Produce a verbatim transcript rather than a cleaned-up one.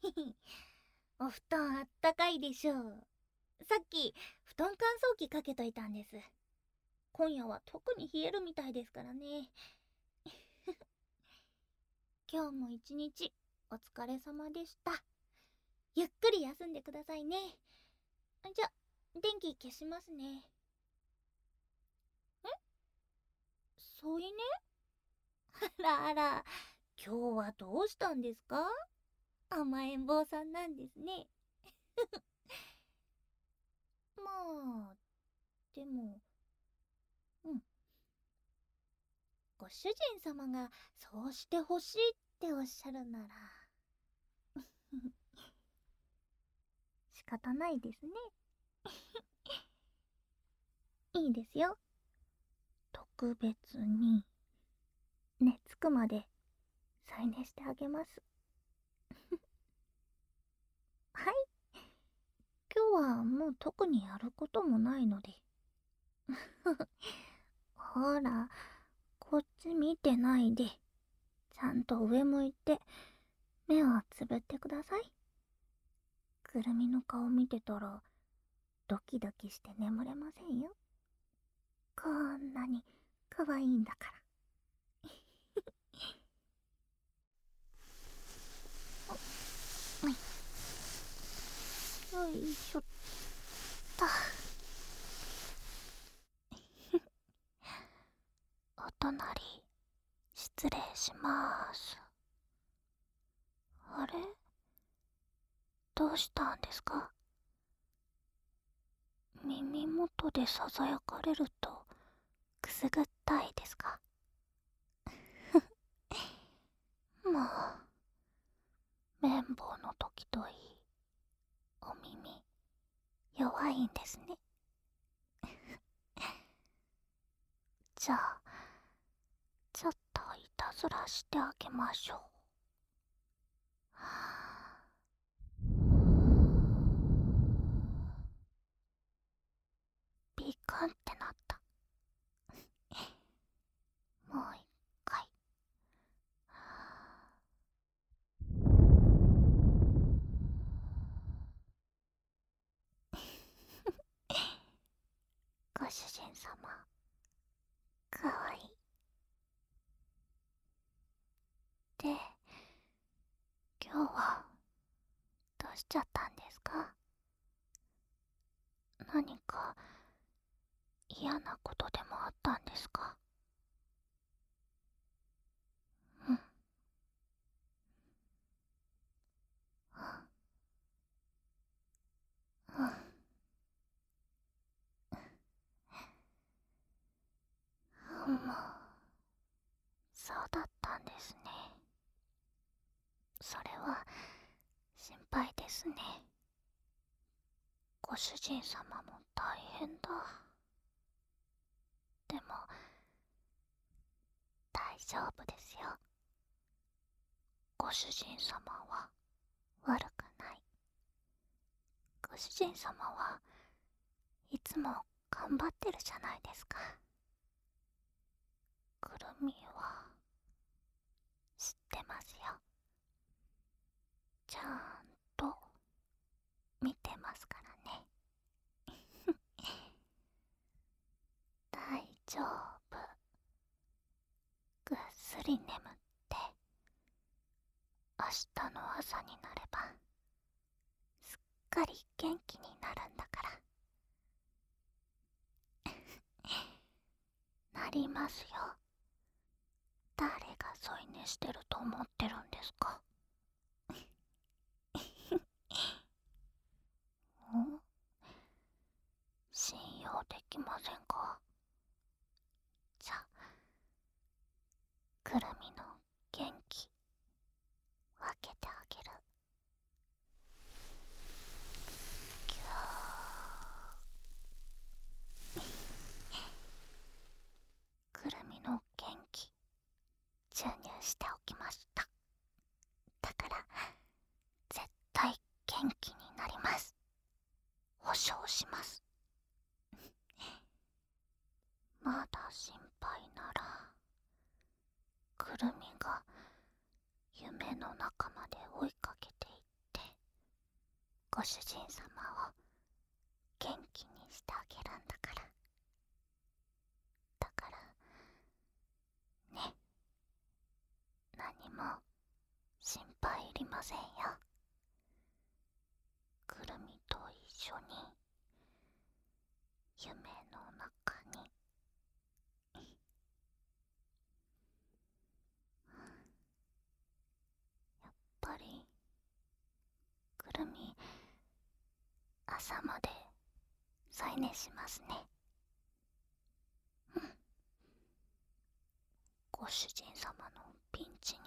お布団あったかいでしょう。さっき布団乾燥機かけといたんです。今夜は特に冷えるみたいですからね。今日も一日お疲れ様でした。ゆっくり休んでくださいね。じゃ、電気消しますね。ん？添い寝？あらあら、今日はどうしたんですか？甘えん坊さんなんですね。まあ、でも、うん。ご主人様がそうしてほしいっておっしゃるなら仕方ないですね。いいですよ。特別に寝つくまで再寝してあげます。はい。今日はもう特にやることもないので。ほら、こっち見てないで、ちゃんと上向いて目をつぶってください。くるみの顔見てたらドキドキして眠れませんよ。こんなに可愛いんだから。よいしょっと。お隣失礼します。あれ、どうしたんですか？耳元でささやかれるとくすぐったいですか？もう綿棒の時といい、お耳弱いんですね。じゃあちょっといたずらしてあげましょう。ビカンってなった。もう一回。ご主人様、かわいい。で、今日はどうしちゃったんですか？何か嫌なことでもあったんですか？うん。うん。うん、もう、そうだったんですね。それは心配ですね。ご主人様も大変だ。でも大丈夫ですよ。ご主人様は悪くない。ご主人様はいつも頑張ってるじゃないですか。くるみは知ってますよ。ちゃんと見てますからね。大丈夫。ぐっすり眠って明日の朝になればすっかり元気になるんだからなりますよ。誰が添い寝してると思ってるんですか？ん？信用できませんか？じゃあくるみの元気分けてあげる。ぎゅー。くるみの元気注入しておきました。だから絶対元気になります。保証します。まだ心配ならくるみが夢の中まで追いかけていってご主人様を元気にしてあげるんだから。だからね、何も心配いりませんよ。くるみと一緒に夢の中にやっぱりくるみ朝まで添い寝しますね。うん。ご主人様のピンチに